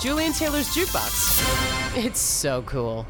Julian Taylor's Jukebox. It's so cool.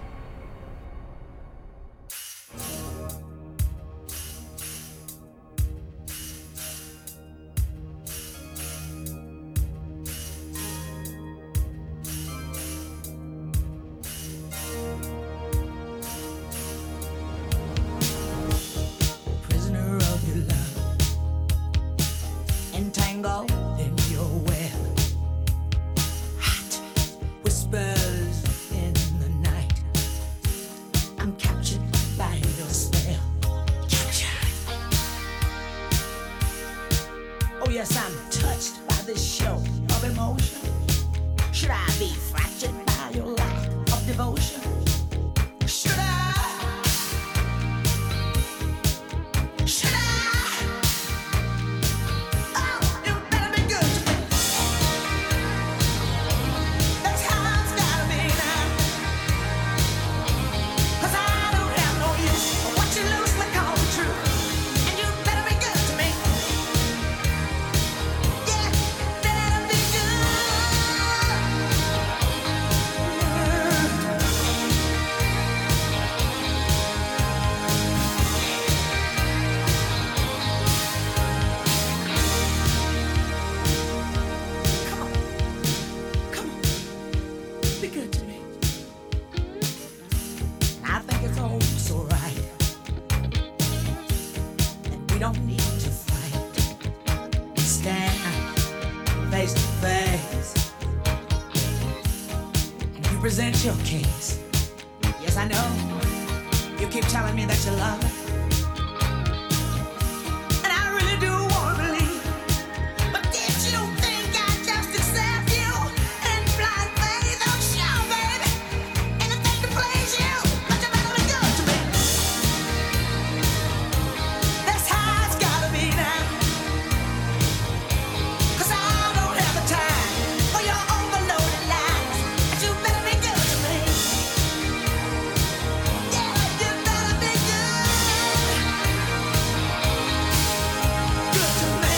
Prisoner of your love, entangled in your web. Hot whispers in the night. I'm captured by your spell. Captured. Oh yes, I'm touched by this show of emotion. Should I be fractured by your lack of devotion? Should I? Should I? Oh, you better be good to me. That's how it's gotta be now. 'Cause I don't have no use for what you loosely call the truth. And you better be good to me. Yeah, better be good. Come on, come on, be good to me. I think it's all so right, and we don't need to fight. Stand face to face, and you present your case. Yes, I know. You keep telling me that you love me, and I really do want to believe. But did you think I'd just accept you and blind faith? Oh, sure, baby. Anything to please you, but you better be good to me. That's how it's gotta be now. 'Cause I don't have the time for your overloaded lies. But you better be good to me. Yeah, you better be good. Good to me.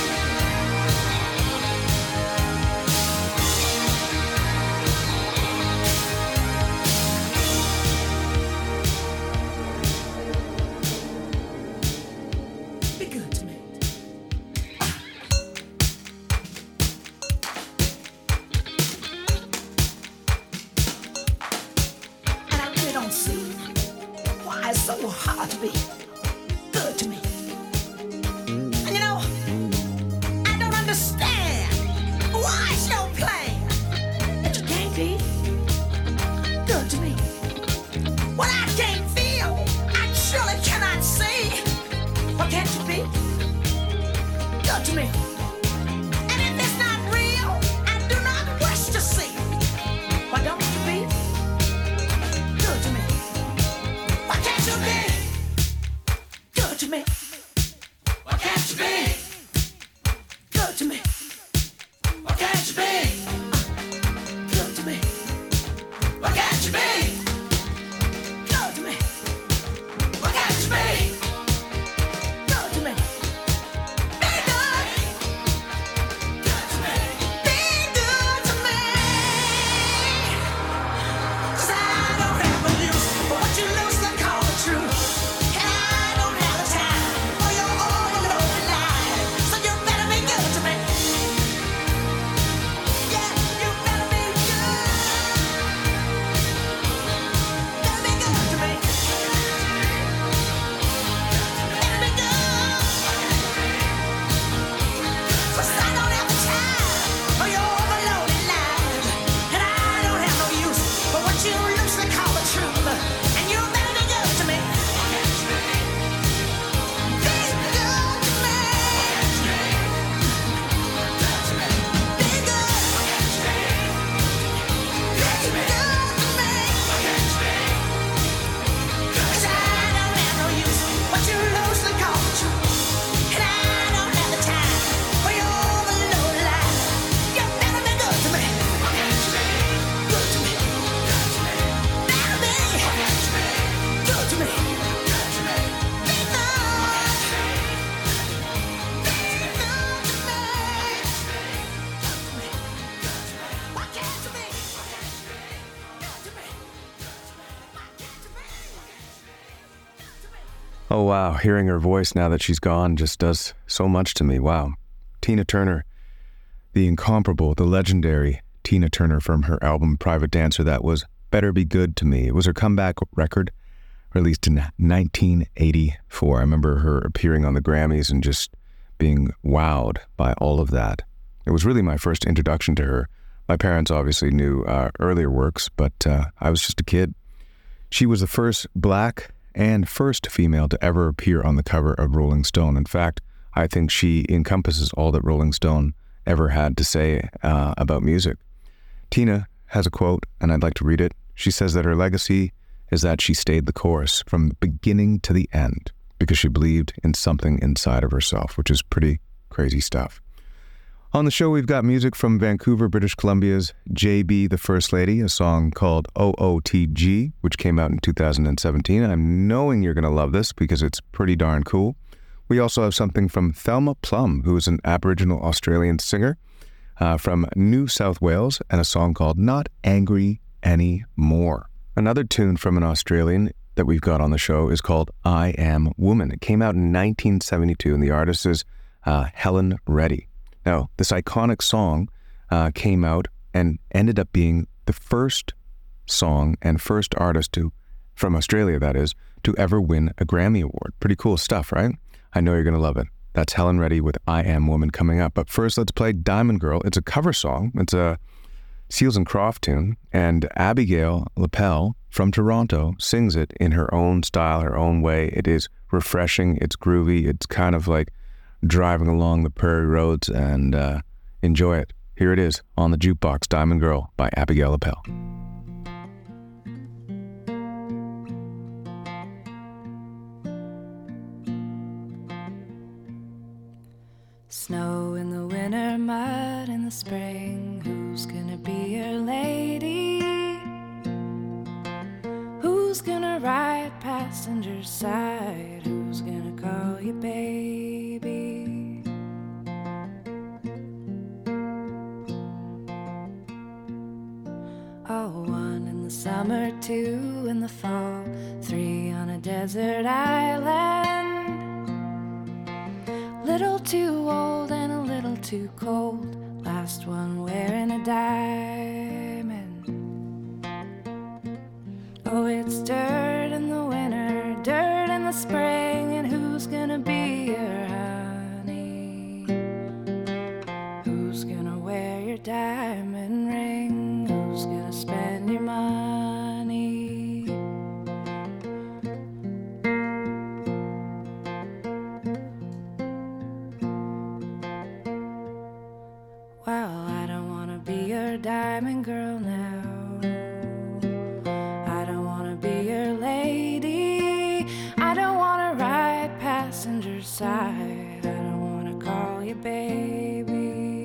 Be good to me. And I really don't see why it's so hard to be good to me. And you know, I don't understand why it's so plain that you can't be good to me. What I can't feel, I surely cannot see. Why can't you be good to me? And if it's not real, I do not wish to see. Why don't you be good to me? Why can't you be good to me? Why can't you be good to me? Why can't you be good to me? Why can't you be good to me? Why can't you be good to me? Be good. Good to me. Be good to me. 'Cause I don't have a use for what you loosely call the truth. And I don't have the time for your overloaded lies. So you better be good to me. Yeah, you better be good. Oh, wow. Hearing her voice now that she's gone just does so much to me. Wow. Tina Turner, the incomparable, the legendary Tina Turner from her album Private Dancer. That was Better Be Good to Me. It was her comeback record, released in 1984. I remember her appearing on the Grammys and just being wowed by all of that. It was really my first introduction to her. My parents obviously knew earlier works, but I was just a kid. She was the first Black and first female to ever appear on the cover of Rolling Stone. In fact, I think she encompasses all that Rolling Stone ever had to say about music. Tina has a quote, and I'd like to read it. She says that her legacy is that she stayed the course from the beginning to the end because she believed in something inside of herself, which is pretty crazy stuff. On the show, we've got music from Vancouver, British Columbia's JB the First Lady, a song called OOTG, which came out in 2017. I'm knowing you're going to love this because it's pretty darn cool. We also have something from Thelma Plum, who is an Aboriginal Australian singer from New South Wales, and a song called Not Angry Anymore. Another tune from an Australian that we've got on the show is called I Am Woman. It came out in 1972, and the artist is Helen Reddy. Now, this iconic song came out and ended up being the first song and first artist from Australia, that is, to ever win a Grammy Award. Pretty cool stuff, right? I know you're going to love it. That's Helen Reddy with I Am Woman coming up. But first, let's play Diamond Girl. It's a cover song. It's a Seals and Croft tune, and Abigail Lapel from Toronto sings it in her own style, her own way. It is refreshing. It's groovy. It's kind of like driving along the prairie roads, and enjoy it. Here it is on the jukebox, Diamond Girl by Abigail Lapel. Snow in the winter, mud in the spring. Who's gonna be your lady? Who's gonna ride passenger side? Who's gonna call you baby? Oh, one in the summer, two in the fall, three on a desert island. Little too old and a little too cold. Last one wearing a diamond. Oh, it's dirt in the winter, dirt in the spring, and who's gonna be your honey? Who's gonna wear your diamond ring? Who's gonna spend your money? Well, I don't wanna be your diamond girl now. I don't wanna be your lady. I don't wanna ride passenger side. I don't wanna call you baby.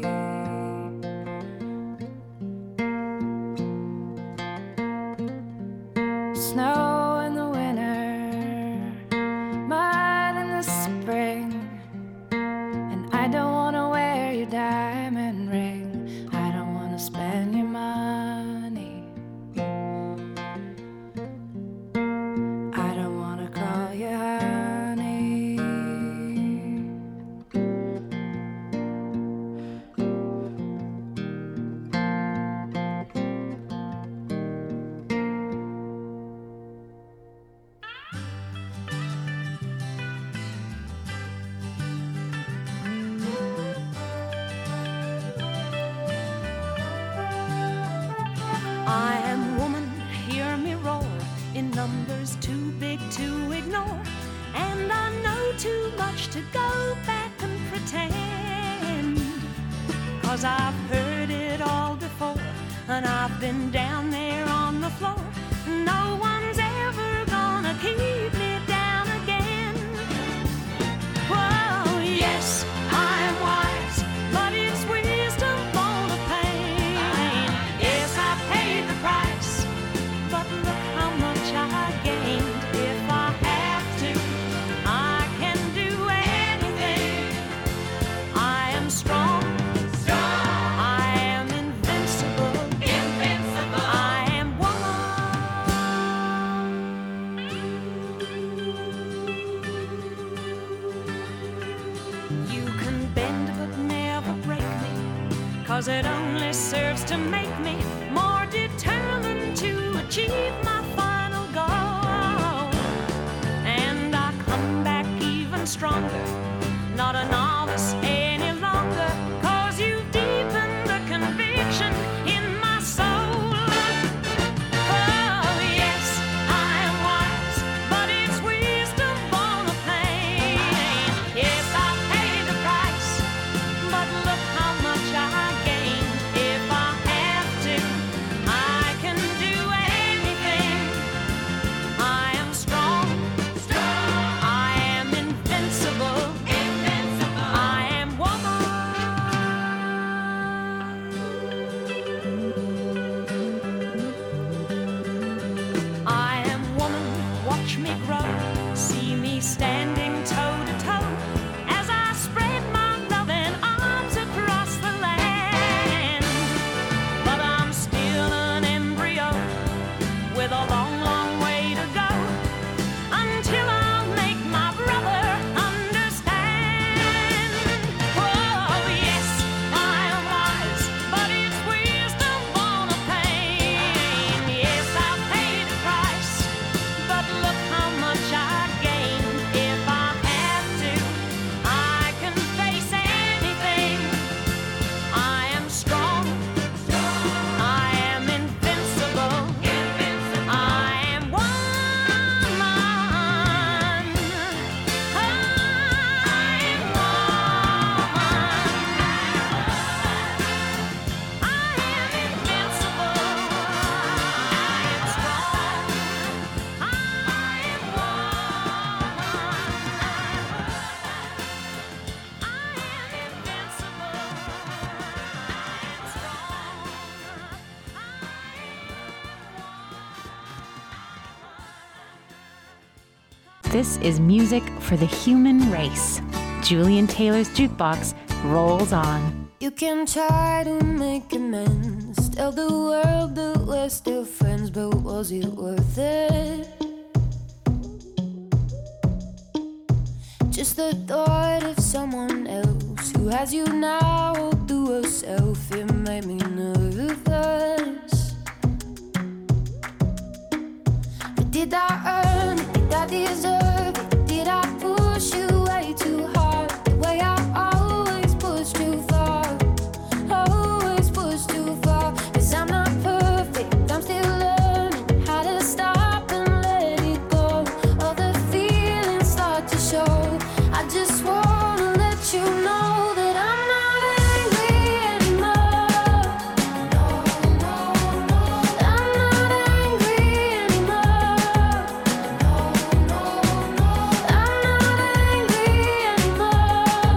Snow in the winter, mud in the spring, and I don't wanna wear your diamond ring. I don't wanna spend your money. I don't wanna call you honey. I am woman, hear me roar, in numbers too big to ignore, and I know too much to go back and pretend, 'cause I've heard it all before, and I've been down there on the floor. No one's ever gonna keep me down again. Whoa, yes, I am wise, but it's wisdom for the pain. Yes, I paid the price, but look how much I gained. If I have to, I can do anything. I am strong. I am invincible. I am woman. it only serves to make me more determined to achieve my final goal. And I come back even stronger, not a novice any longer, 'cause you've deepened the conviction in my soul. Oh yes, I am wise, but it's wisdom born of pain. Yes, I paid the price, but look how much I gained. If I have to, I can do anything. I am strong, I am invincible, I am woman. I am woman, watch me grow, see me standing toe to toe as I spread my loving arms across the land. But I'm still an embryo with a long, long way to go until I'll make my brother understand. Oh yes, I am wise, but it's wisdom born of pain. Yes, I've paid the price, but look how much I gained. If I have to, I can face anything. I am strong, I am invincible, I am woman. I am woman. I am invincible, I am strong, I am woman. I am invincible, I am strong, This is music for the human race. Julian Taylor's Jukebox rolls on. You can try to make amends, tell the world that we're still friends, but was it worth it? Just the thought of someone else who has you now all to herself, it made me nervous. But did I earn it? Did I deserve it? Did I push you way too hard? The way I always push too far, always push too far. 'Cause I'm not perfect, I'm still learning how to stop and let it go. All the feelings start to show. I just wanna let you know that I'm not angry anymore. No, no, no. I'm not angry anymore. No, no, no. I'm not angry anymore.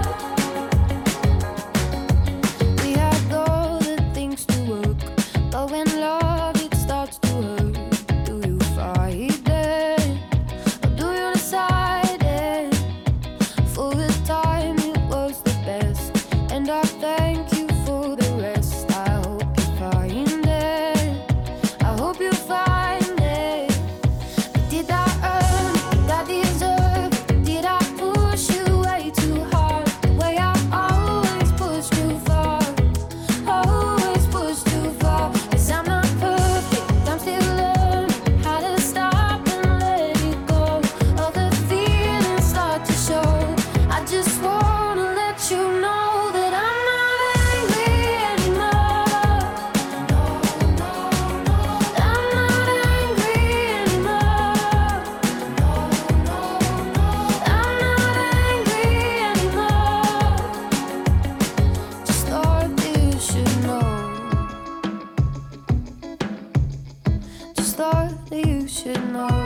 We had all the things to work, but when love it starts to hurt, do you fight it? Or do you decide it? For the time it was the best, and I thank you for the rest. I hope you find it, I hope you find it. But did I earn it? Did I deserve it? Did I push you way too hard? The way I always push too far, always push too far. 'Cause I'm not perfect, I'm still learning how to stop and let it go. All the feelings start to show. I just wanna let you know that I'm not angry anymore. No, no, no. I'm not angry anymore. No, no, no. I'm not angry anymore. Just thought that you should know. Just thought that you should know.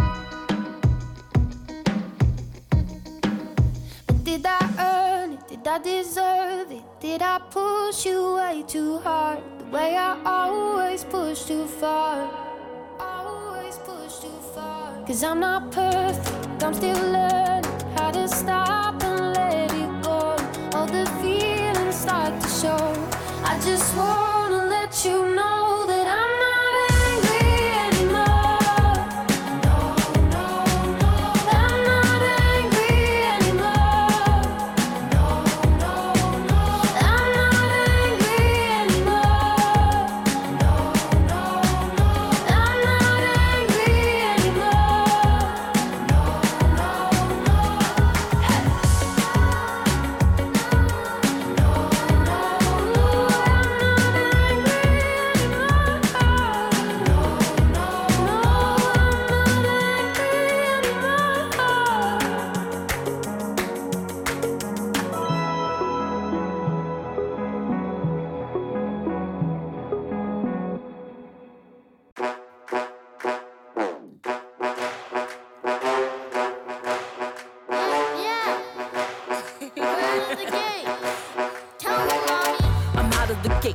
But did I earn it? Did I deserve it? Did I push you way too hard? The way I always push too far, always push too far. 'Cause I'm not perfect, I'm still learning how to stop and let it go. All the feelings start to show. I just wanna let you know that I'm not angry anymore. No, no, no. I'm not angry anymore. No, no, no. I'm not angry anymore.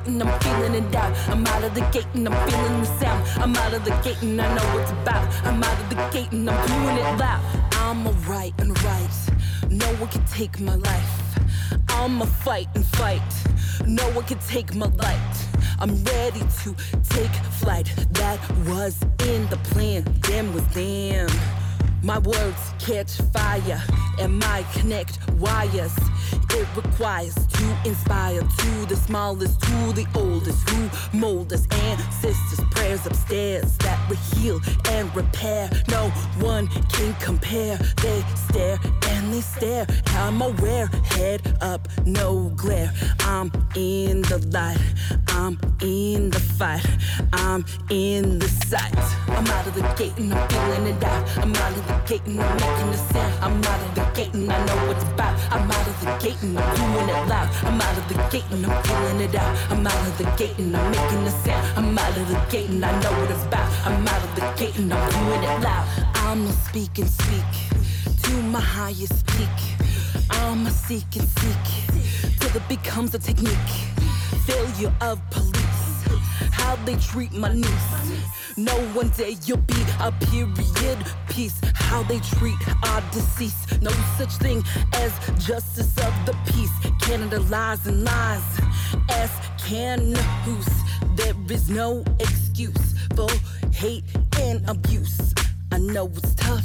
and I'm feeling it out. I'm out of the gate and I'm feeling the sound. I'm out of the gate and I know what's about. I'm out of the gate and I'm doing it loud. I'm alright and right. No one can take my life. I'ma fight and fight. No one can take my light. I'm ready to take flight. That was in the plan. Damn was damn. My words catch fire and my connect wires. It requires to inspire to the smallest, to the oldest, who mold us. Ancestors' prayers upstairs that will heal and repair. No one can compare. They stare and they stare. I'm aware, head up, no glare. I'm in the light. I'm in the fight. I'm in the sight. I'm out of the gate and I'm feeling it out. I'm out of the gate and I'm making a sound. I'm out of the gate and I know what it's about. I'm out of the gate and I'm doing it loud. I'm out of the gate and I'm feeling it out. I'm out of the gate and I'm making a sound. I'm out of the gate and I know what it's about. I'm out of the gate and I'm doing it loud. I'ma speak and speak to my highest peak. I'ma seek and seek till it becomes a technique. Failure of police, how they treat my niece. No one day you'll be a period piece. How they treat our deceased. No such thing as justice of the peace. Canada lies and lies. Ask can who's. There is no excuse for hate and abuse. I know it's tough.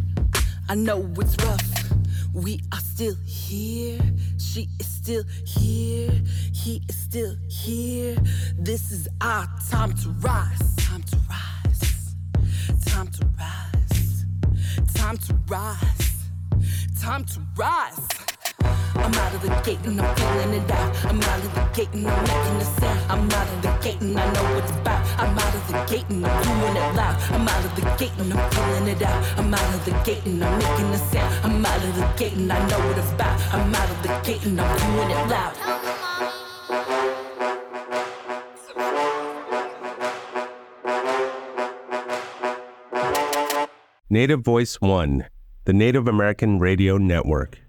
I know it's rough. We are still here. She is still here. He is still here. This is our time to rise. Time to rise. Time to rise. Time to rise. Time to rise. I'm out of the gate and I'm feeling it out. I'm out of the gate and I'm making a sound. I'm out of the gate and I know what it's about. I'm out of the gate and I'm doing it loud. I'm out of the gate and I'm feeling it out. I'm out of the gate and I'm making a sound. I'm out of the gate and I know what it's about. I'm out of the gate and I'm doing it loud. Native Voice One, the Native American Radio Network.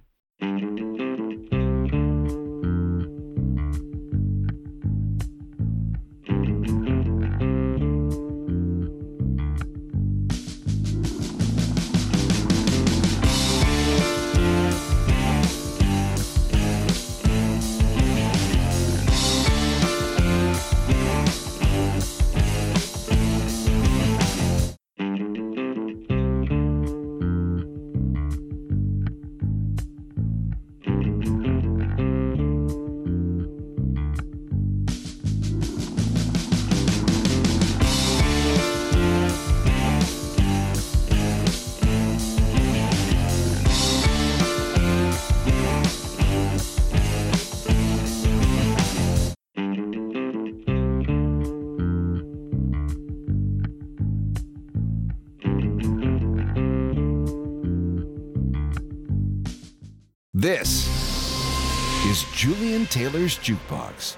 This is Julian Taylor's Jukebox.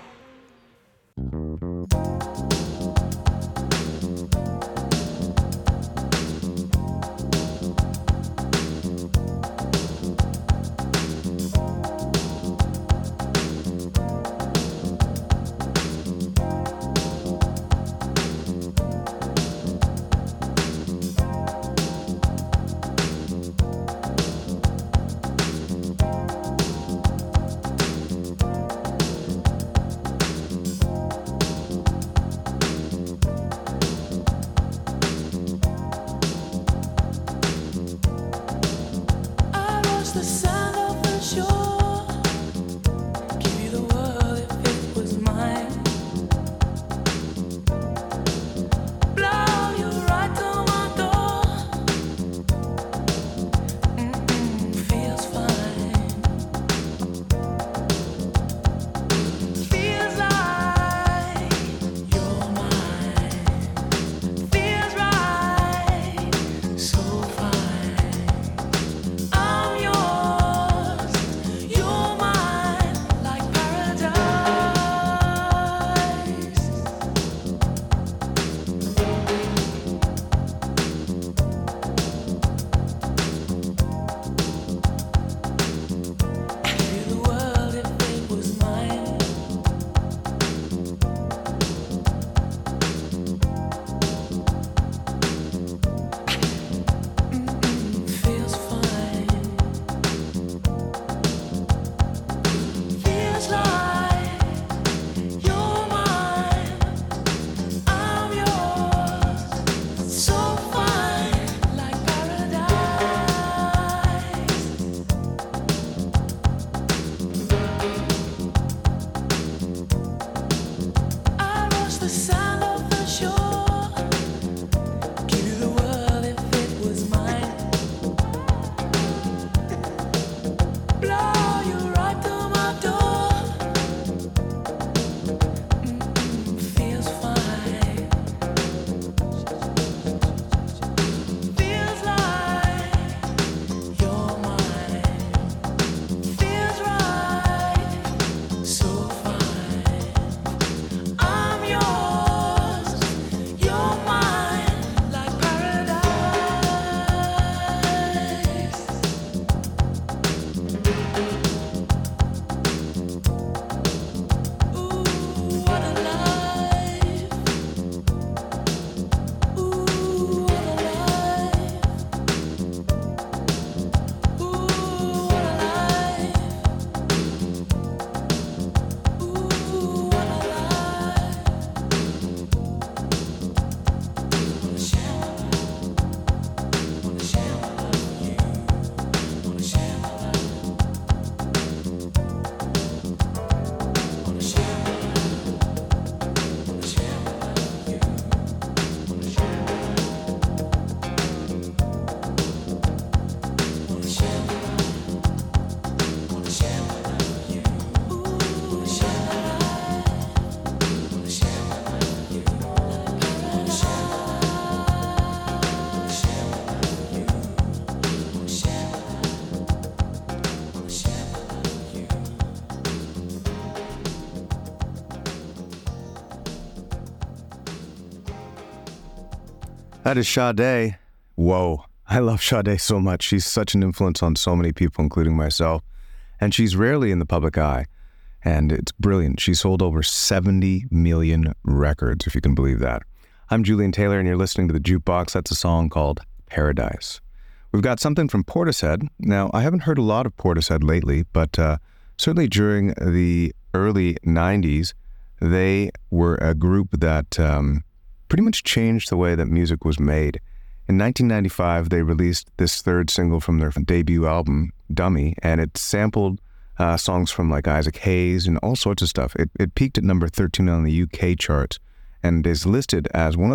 That is Sade. Whoa. I love Sade so much. She's such an influence on so many people, including myself. And she's rarely in the public eye. And it's brilliant. She sold over 70 million records, if you can believe that. I'm Julian Taylor, and you're listening to The Jukebox. That's a song called Paradise. We've got something from Portishead. Now, I haven't heard a lot of Portishead lately, but certainly during the early 90s, they were a group that pretty much changed the way that music was made. In 1995, they released this third single from their debut album, Dummy, and it sampled songs from like Isaac Hayes and all sorts of stuff. It peaked at number 13 on the UK charts and is listed as one of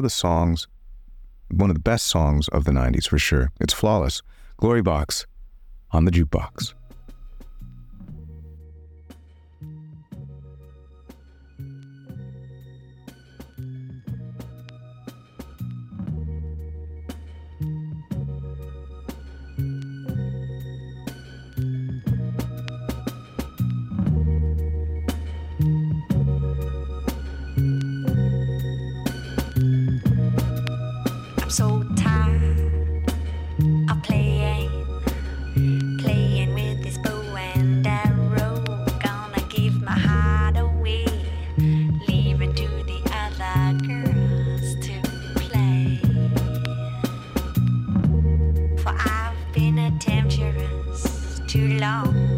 the best songs of the 90s for sure. It's flawless. Glory Box on the Jukebox. So tired of playing with this bow and arrow. Gonna give my heart away, leave it to the other girls to play. For I've been a temptress too long.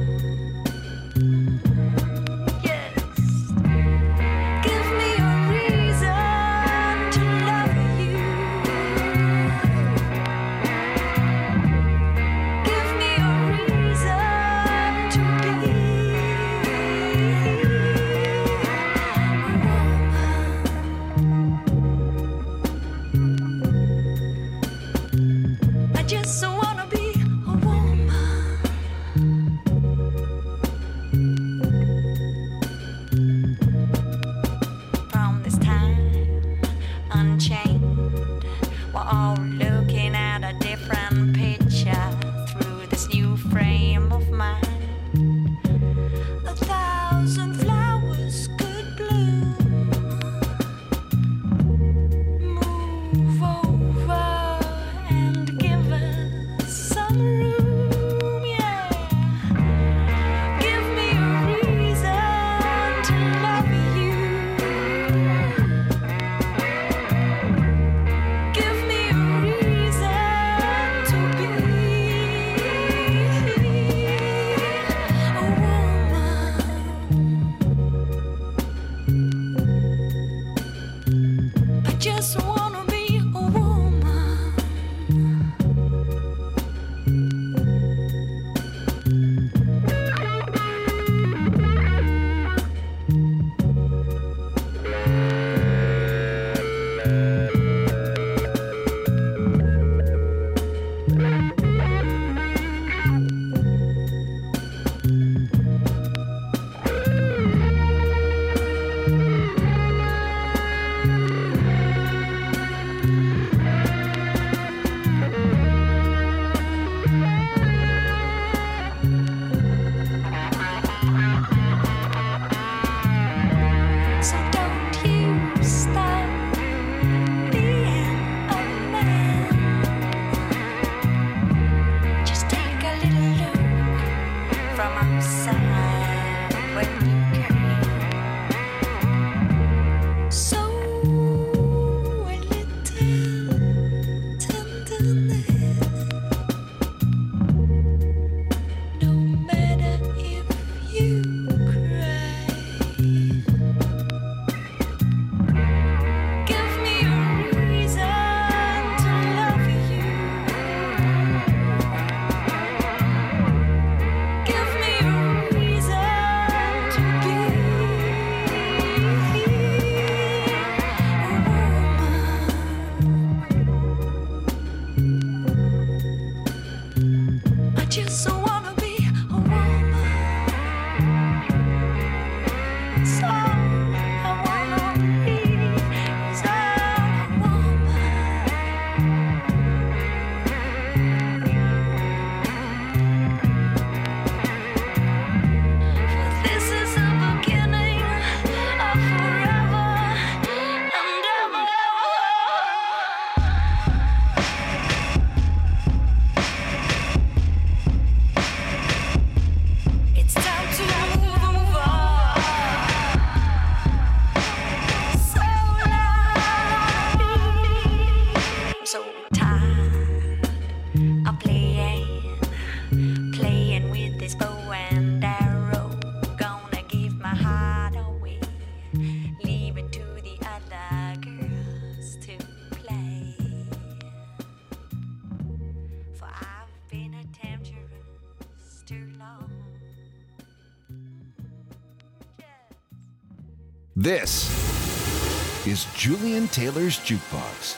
This is Julian Taylor's Jukebox.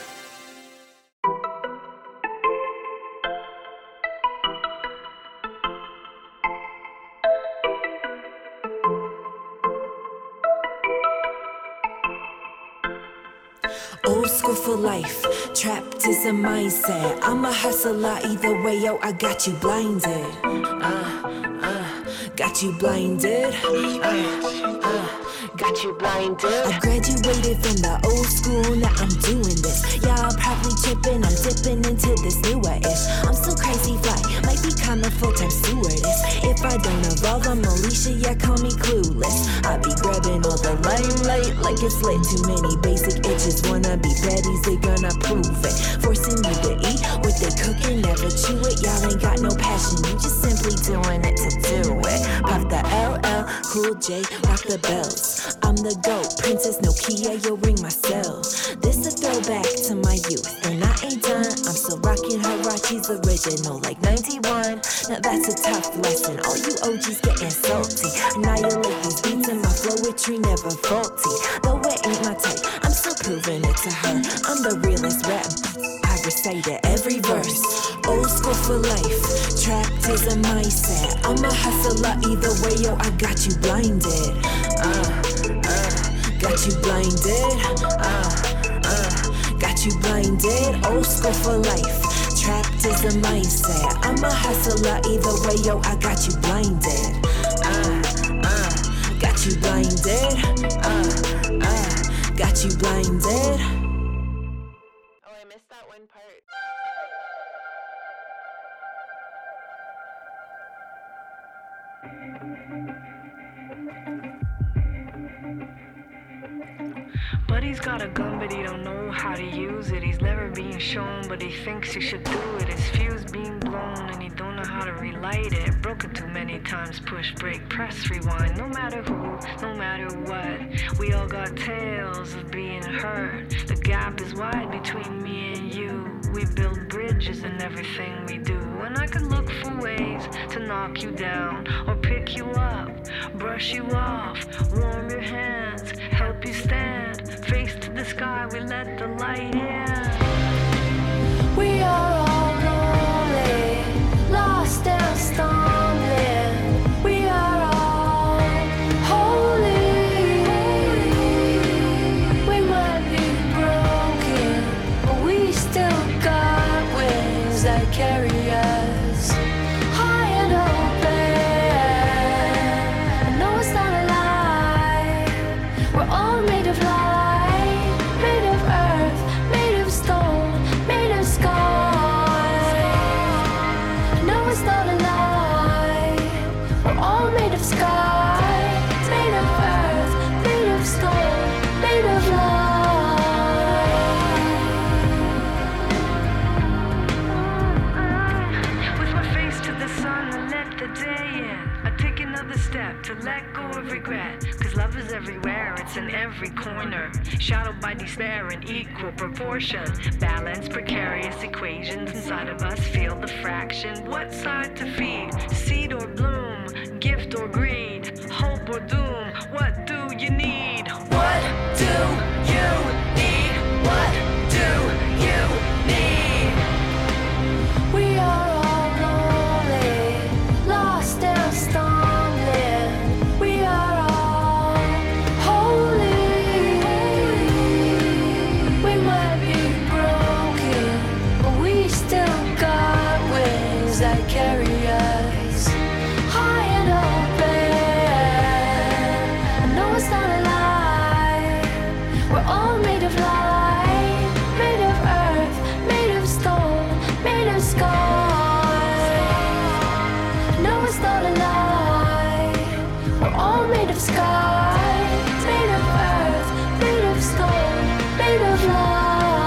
Old school for life, trapped is a mindset. I'm a hustler either way, yo, I got you blinded. Got you blinded. Got you blinded. I graduated from the old school, now I'm doing this. Y'all probably tripping, I'm dipping into this newer-ish. I'm so crazy fly, might become a full-time stewardess. If I don't evolve, I'm Alicia, yeah, call me clueless. I be grabbing all the limelight like it's lit. Too many basic itches, wanna be baddies, they gonna prove it. Forcing you to eat what they cooking, never chew it. Y'all ain't got no passion, you just simply doing it to do it. Pop the LL, Cool J, rock the bells. I'm the GOAT, Princess Nokia, you'll ring my cell. This a throwback to my youth, and I ain't done. I'm still rocking Hirachi's original, like 91. Now that's a tough lesson, all you OGs getting salty. Annihilate these beats and my flowetry never faulty. Though it ain't my type, I'm still proving it to her. I'm the realest rap, I recite it every verse. Old school for life, trapped is a mindset. I'm a hustler either way, yo, I got you blinded. Got you blinded. Got you blinded. Old school for life, trapped is a mindset. I'm a hustler either way, yo, I got you blinded. Got you blinded. Got you blinded. Oh, I missed that one part. Buddy's got a gun, but he don't know how to use it. He's never being shown, but he thinks he should do it. His fuse being blown, and he don't know how to relight it. Broken too many times, push, break, press, rewind. No matter who, no matter what, we all got tales of being hurt. The gap is wide between me and you. We build bridges in everything we do. And I could look for ways to knock you down, or pick you up, brush you off, warm your hands, help you stand. Face to the sky, we let the light in. We are all lonely, lost and stumbling. We are all holy. We might be broken, but we still got wings that carry us high and open. I know it's not a lie. We're all made of light. To let go of regret, cause love is everywhere, it's in every corner. Shadowed by despair in equal proportion. Balance, precarious equations inside of us. Feel the fraction. What side to feed? Seed or bloom? Gift or greed? Hope or doom? What do you need? What do you need? What do you need? We are all lonely, lost and stumbling. That carry us high and open. I know it's not a lie. We're all made of light, made of earth, made of stone, made of sky. I know it's not a lie. We're all made of sky, made of earth, made of stone, made of light.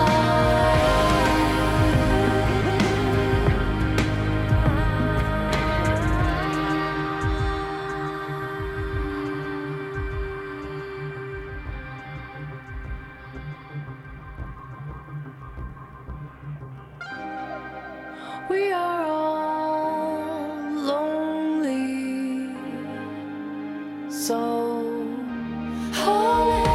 We are all lonely, so holy.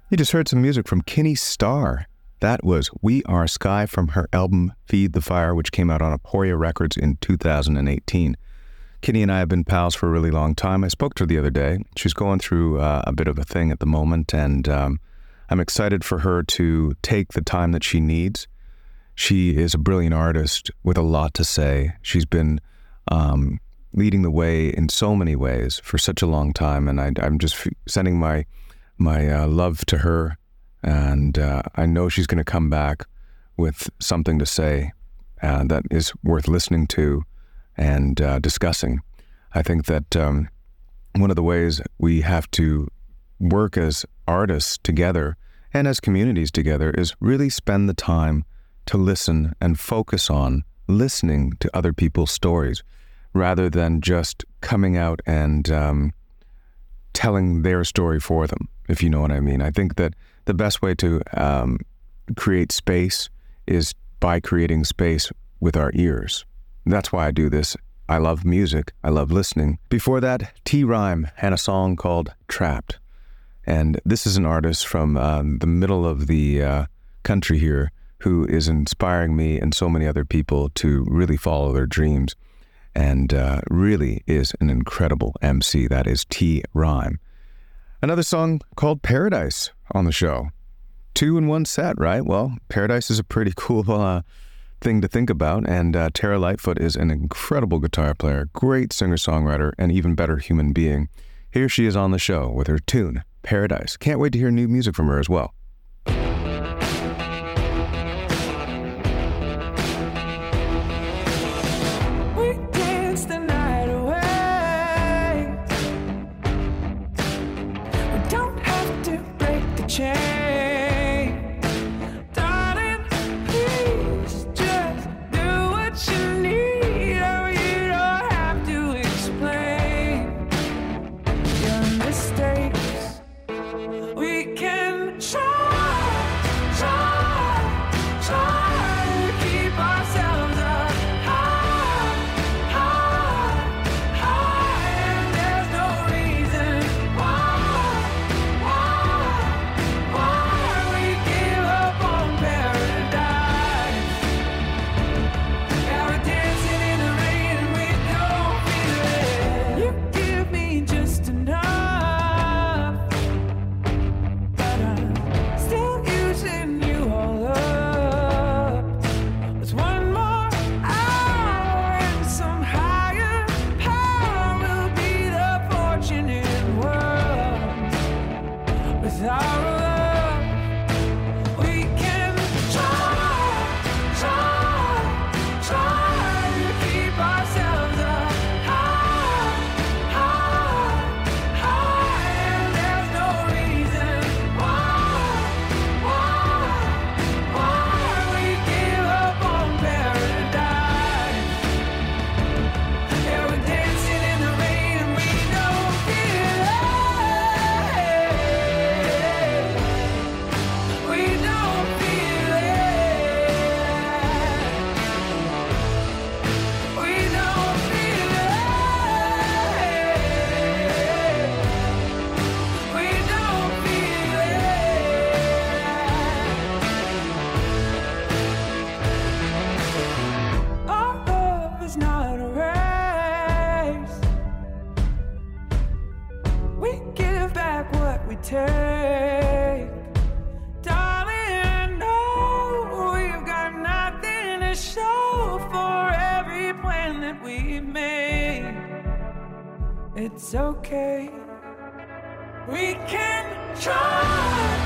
You just heard some music from Kinney Starr. That was We Are Sky from her album Feed the Fire, which came out on Aporia Records in 2018. Kinney and I have been pals for a really long time. I spoke to her the other day. She's going through a bit of a thing at the moment, and I'm excited for her to take the time that she needs. She is a brilliant artist with a lot to say. She's been leading the way in so many ways for such a long time, and I'm just sending my love to her, and I know she's going to come back with something to say that is worth listening to and discussing. I think that one of the ways we have to work as artists together and as communities together is really spend the time to listen and focus on listening to other people's stories rather than just coming out and telling their story for them, if you know what I mean. I think that the best way to create space is by creating space with our ears. That's why I do this. I love music. I love listening. Before that, T-Rhyme and a song called Trapped. And this is an artist from the middle of the country here who is inspiring me and so many other people to really follow their dreams, and really is an incredible MC. That is T-Rhyme. Another song called Paradise on the show. 2 in 1 set, right? Well, Paradise is a pretty cool thing to think about, and Tara Lightfoot is an incredible guitar player, great singer-songwriter, and even better human being. Here she is on the show with her tune, Paradise. Can't wait to hear new music from her as well. It's okay. We can try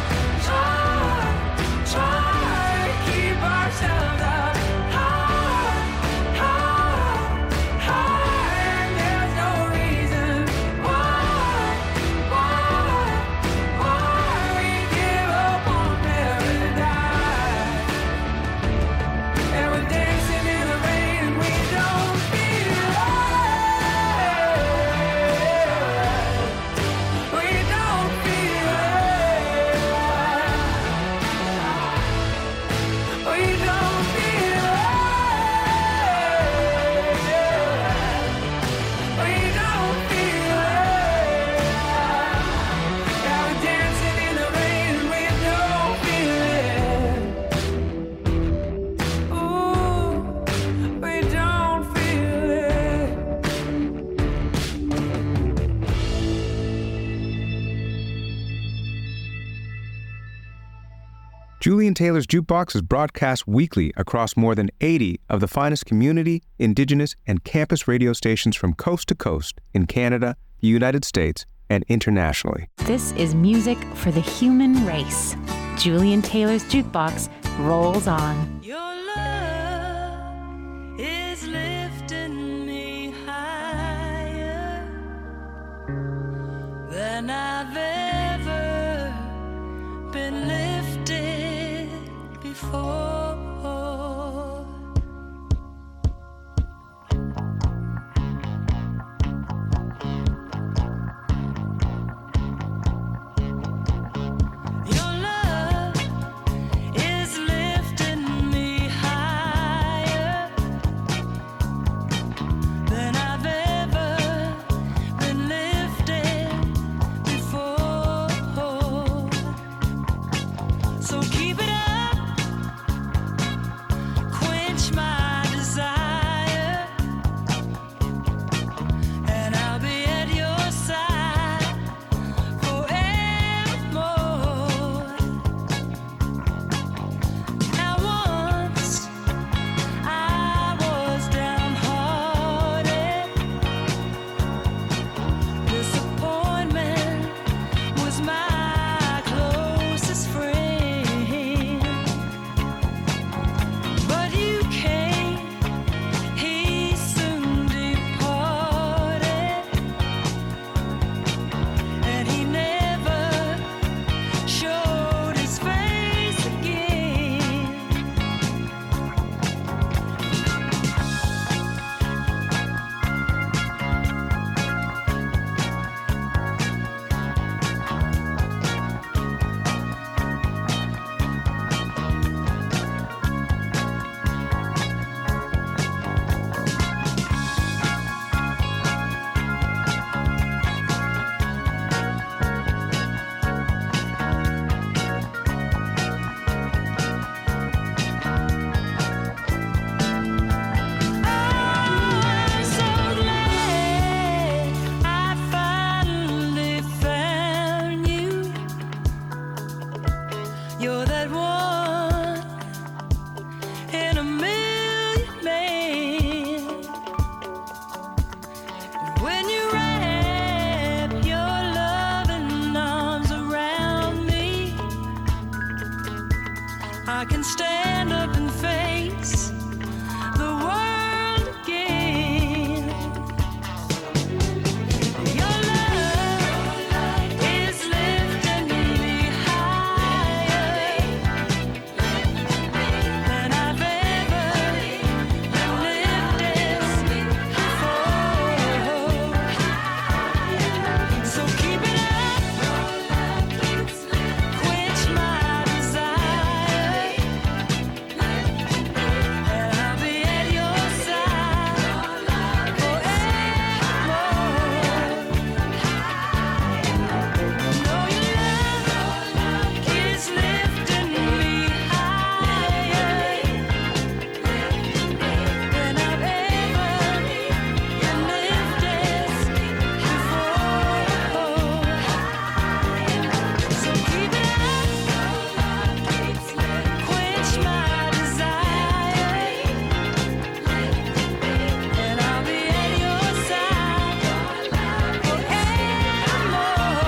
to keep ourselves up high, and there's no reason why we give up on paradise. And we're dancing in the rain and we don't feel we don't feel Julian Taylor's Jukebox is broadcast weekly across more than 80 of the finest community, indigenous, and campus radio stations from coast to coast in Canada, the United States, and internationally. This is music for the human race. Julian Taylor's Jukebox rolls on. Your love is lifting me higher than I've ever been lifted before. I can stand up and face the world again. Your love is lifting me higher than I've ever been lifted before. So keep it up, quench my desire, and I'll be at your side forevermore. Know your love is lifting me higher than I've ever been lifted before. So keep it up, quench my desire, and I'll be at your side forevermore.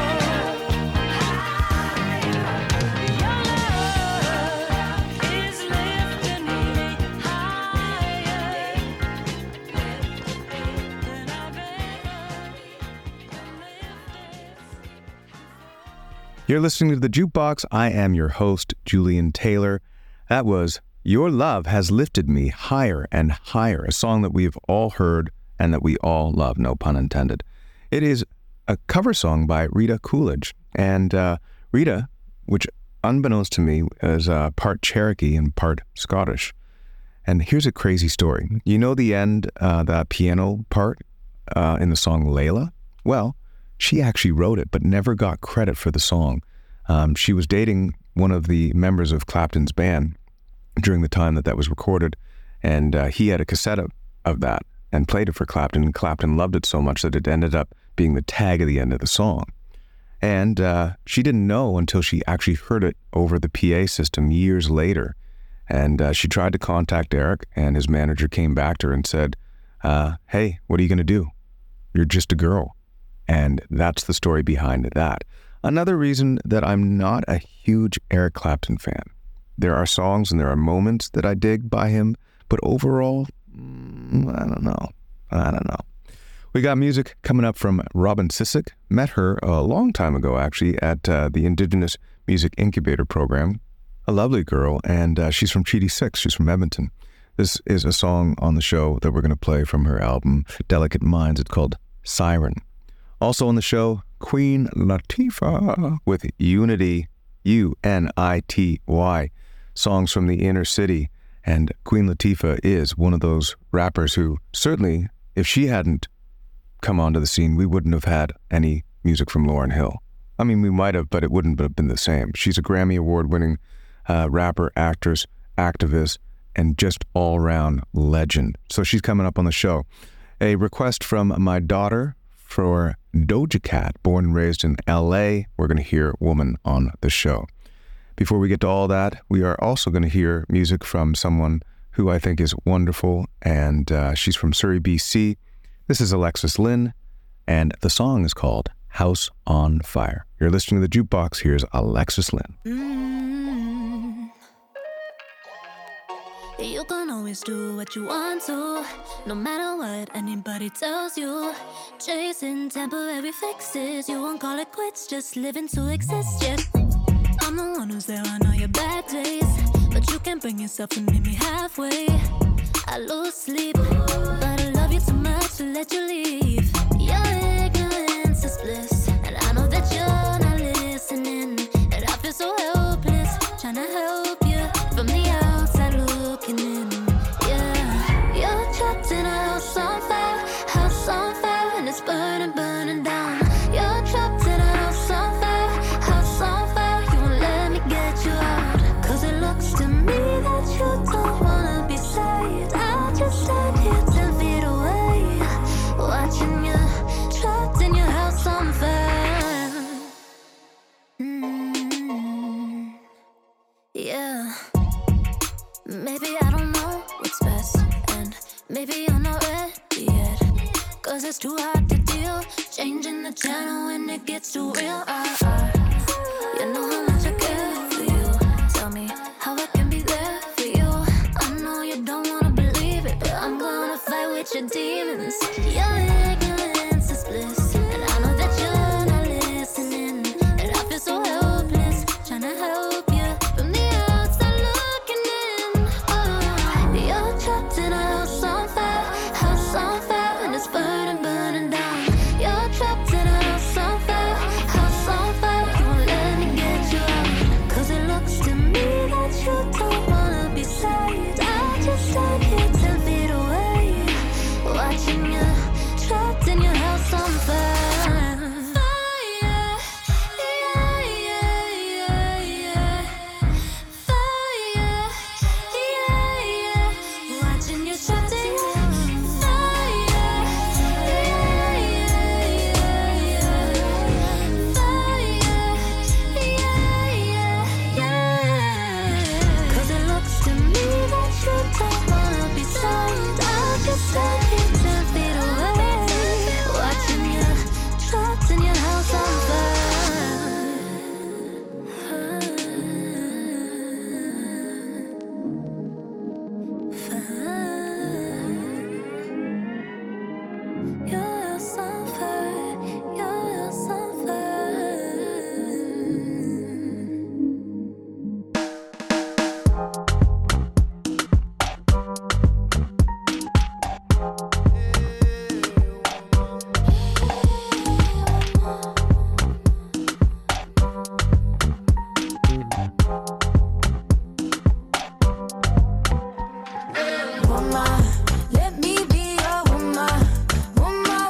Your love is lifting me higher than I've ever been lifted. You're listening to The Jukebox. I am your host, Julian Taylor. That was Your Love Has Lifted Me Higher and Higher, a song that we have all heard and that we all love, no pun intended. It is a cover song by Rita Coolidge. And Rita, which unbeknownst to me, is part Cherokee and part Scottish. And here's a crazy story. You know the end, that piano part in the song Layla? Well, she actually wrote it, but never got credit for the song. She was dating one of the members of Clapton's band during the time that was recorded, and he had a cassette of that and played it for Clapton, and Clapton loved it so much that it ended up being the tag at the end of the song. And she didn't know until she actually heard it over the PA system years later. And she tried to contact Eric, and his manager came back to her and said, hey, what are you going to do? You're just a girl. And that's the story behind that. Another reason that I'm not a huge Eric Clapton fan. There are songs and there are moments that I dig by him, but overall, I don't know. We got music coming up from Robin Sissick. Met her a long time ago, actually, at the Indigenous Music Incubator Program. A lovely girl, and she's from Treaty 6. She's from Edmonton. This is a song on the show that we're going to play from her album, Delicate Minds. It's called Siren. Also on the show, Queen Latifah with Unity, U-N-I-T-Y, songs from the inner city. And Queen Latifah is one of those rappers who certainly, if she hadn't come onto the scene, we wouldn't have had any music from Lauryn Hill. I mean, we might have, but it wouldn't have been the same. She's a Grammy Award-winning rapper, actress, activist, and just all-around legend. So she's coming up on the show. A request from my daughter for Doja Cat, born and raised in L.A. We're going to hear Woman on the show. Before we get to all that, we are also going to hear music from someone who I think is wonderful, and she's from Surrey, BC. This is Alexis Lynn, and the song is called House on Fire. You're listening to The Jukebox. Here's Alexis Lynn. You can always do what you want to, no matter what anybody tells you. Chasing temporary fixes, you won't call it quits, just living to exist, yeah. I'm the one who's there on all your bad days, but you can't bring yourself to meet me halfway. I lose sleep, but I love you too much to let you leave. Your ignorance is bliss, and I know that you're not listening. And I feel so helpless, trying to help you from the outside looking in. Yeah, you're trapped in a house on fire, and it's burning, burning down. You're trapped in a house on fire, you won't let me get you out. 'Cause it looks to me that you don't wanna be saved. I just stand here 10 feet away, watching you trapped in your house on fire. Yeah, maybe I don't know what's best, and maybe you're not ready yet. 'Cause it's too hard to deal, changing the channel when it gets too real. You know how much I care for you. Tell me how I can be there for you. I know you don't wanna believe it, but I'm gonna fight with your demons. Your ignorance is bliss, and I know that you're not listening. And I feel so helpless, trying to help you from the outside looking in. Oh, you're trapped in a house on fire, and it's burning, burning down. You're trapped in a house on fire, you won't let me get you out. 'Cause it looks to me that you don't wanna be saved. I just stand here 10 feet away, watching you trapped in your house on fire. Fire, yeah, yeah, yeah, yeah. Fire, yeah, yeah. Watching you trapped in your fire, yeah, yeah, yeah, yeah. Fire, yeah, yeah, yeah. 'Cause it looks to me that you don't wanna be saved. I just stand here 10 feet away, watching you trapped in your house on fire. Your house on fire, your house on fire. Woman, let me be your woman. Woman,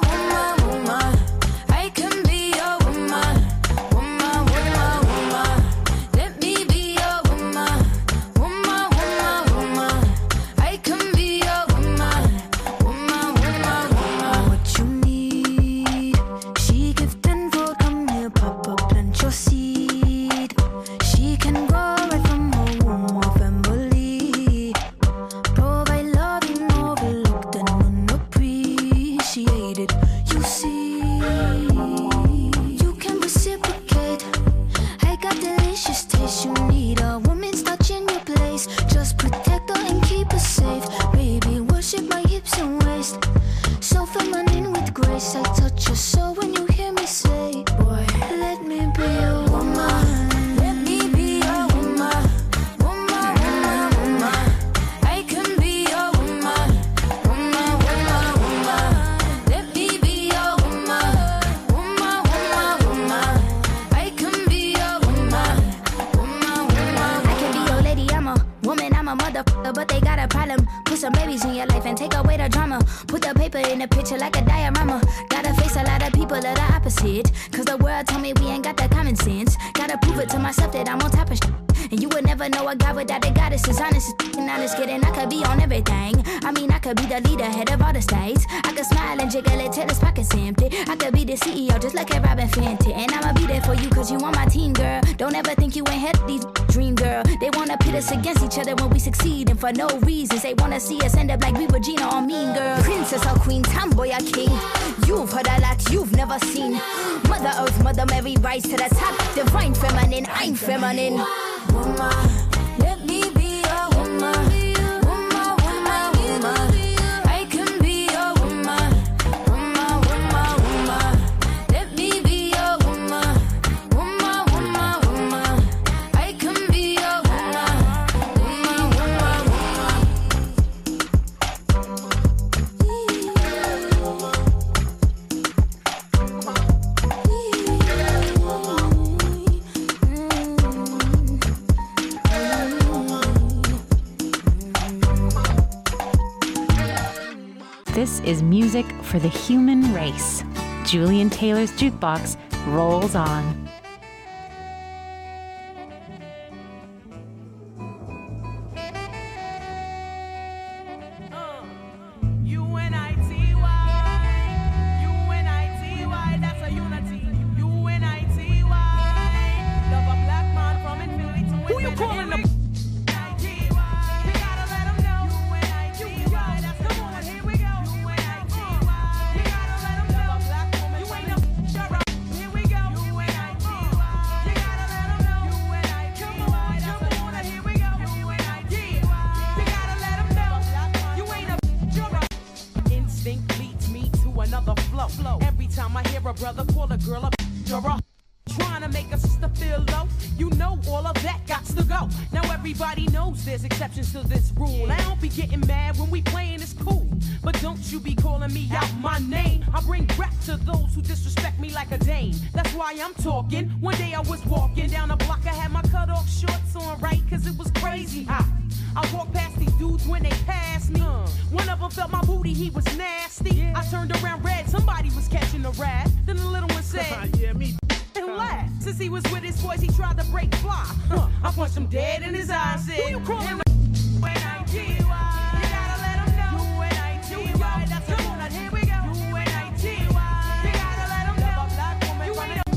grace, I touch your soul when you hear me say, boy, let me be your woman. Let me be your woman. Woman, woman, woman. I can be your woman. Woman, woman, woman. Let me be your woman. Woman, woman, woman. I can be your woman. Woman, woman. I can be your lady, I'm a woman, I'm a motherfucker, but they got a problem. Put some babies in your life and take away the drama. Put the paper in the picture like a diorama. Gotta face a lot of people of the opposite, cause the world told me we ain't got that common sense. Gotta prove it to myself that I'm on top of shit. And you would never know a guy without a goddess. As honest as and honest kidding, I could be on everything. I mean, I could be the leader, head of all the states. I could smile and jiggle it till his pockets empty. I could be the CEO just like a Robin Fenty. And I'ma be there for you cause you on my team, girl. Don't ever think you ain't had these dream, girl. They wanna pit us against each other when we succeed, and for no reasons. They wanna see us end up like we Regina or Mean Girl. Princess or queen, tomboy or king. You've heard a lot you've never seen. Mother Earth, Mother Mary, rise to the top. Divine feminine, I'm feminine. Woman, let me be a woman. Woman, woman, woman. I can be a woman. Woman, woman, woman. Let me be a woman. Woman, woman, woman. I can be a woman. Woman, woman, This is music for the human race. Julian Taylor's Jukebox rolls on. One day I was walking down the block, I had my cut off shorts on, right? Cause it was crazy hot. I walked past these dudes when they passed me. One of them felt my booty, he was nasty. I turned around red, somebody was catching a rat. Then the little one said, yeah, me. And laughed. Since he was with his boys, he tried to break fly. I punched him dead in his eyes and said, who you calling? When I T-Y, you gotta let him know. When I T-Y, that's a woman, here we go. When I T-Y, you gotta let him know. You ain't a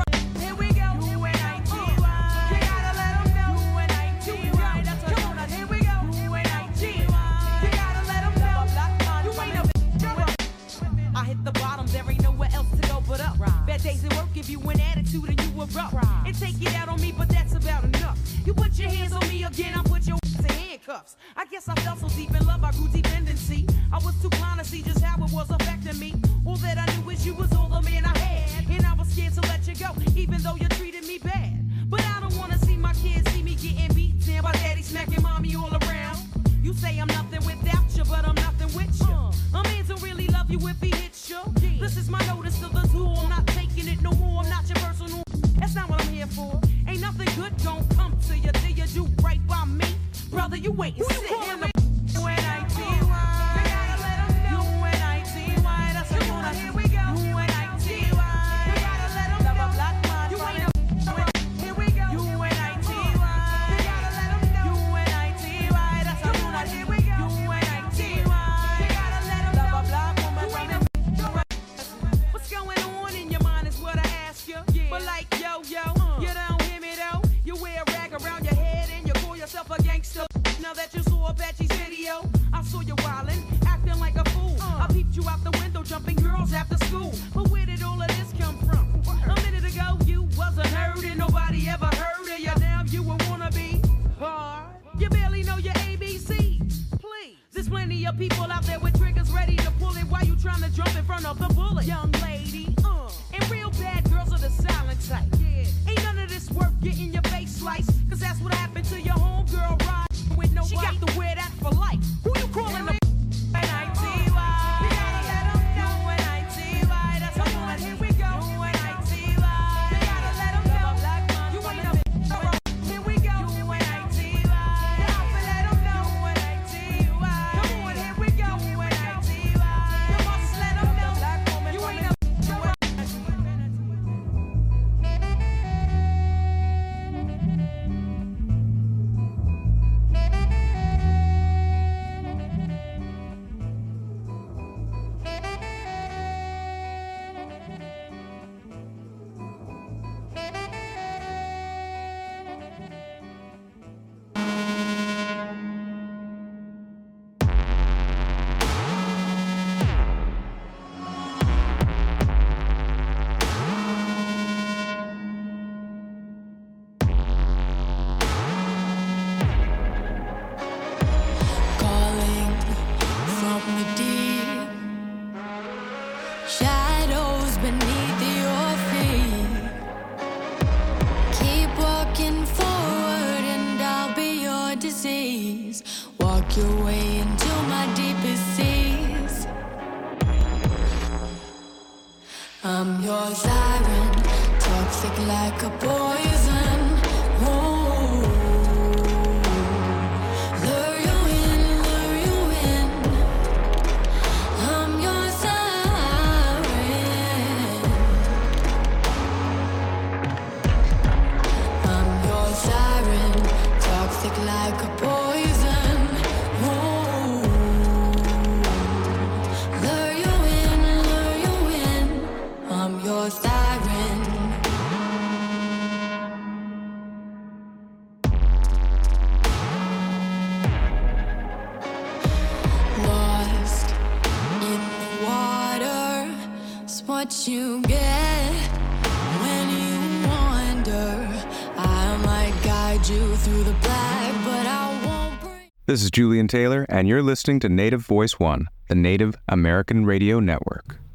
days at work, if you an attitude and you were rough and take it out on me, but that's about enough. You put your hands on me again, I put your ass in handcuffs. I guess I fell so deep in love, I grew dependency. I was too blind to see just how it was affecting me. All that I knew is you was all the man I had, and I was scared to let you go, even though you treated me bad. But I don't wanna see my kids see me getting beat down by daddy smacking mommy all around. You say I'm nothing without you, but I'm nothing with you. A man don't really love you if he hits you. This is my notice to the tool. I'm not taking it no more. I'm not your personal. That's not what I'm here for. Ain't nothing good gon' come to you till you do right by me, brother. You wait and sit in the when I T-Y. You gotta let 'em know when I T-Y. That's the one. Here we go. When I T-Y. You gotta let 'em know. Black man. You ain't a. Here we go. You when I T-Y. You gotta let 'em know. You when I T-Y. That's the one. Here we go. You when I T-Y. You gotta let 'em know. Black woman. You ain't a. What's going on in your mind is what I ask you. But like yo, you don't hear me though. You wear a rag around your head and you call yourself a gangster. Now that you saw Apache's video, I saw you wildin', acting like a fool. I peeped you out the window, jumping girls after school. But where did all of this come from? A minute ago you wasn't heard and nobody ever heard of you. Now you a wannabe hard. You barely know your ABCs. Please, there's plenty of people out there with triggers ready to pull it while you try. trying to jump in front of the bullet. Young lady, and real bad girls are the silent type. Yeah. Ain't none of this worth getting your face sliced, cause that's what happened to your homegirl ride with no. She got to wear that for life. Who you calling the walk your way into my deepest seas. I'm your siren, toxic like a poison. Ooh. Lure you in. I'm your siren. I'm your siren, toxic like a poison. What you get when you wander, I might guide you through the black, but I won't break. This is Julian Taylor, and you're listening to Native Voice One, the Native American Radio Network.